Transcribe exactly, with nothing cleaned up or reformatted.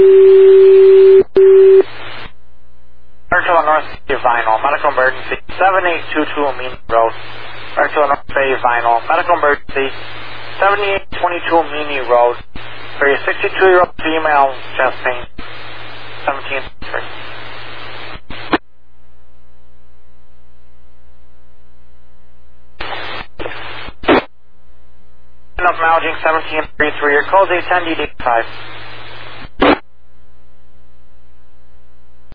Mertila North Bay Vinyl, medical emergency, seven eight two two Meany Road. Mertila North Bay Vinyl, medical emergency, seventy-eight twenty-two Meany Road. For your sixty-two-year-old female chest pain, seventeen three. Of Malging seventeen three three, your code is eight ten D D five.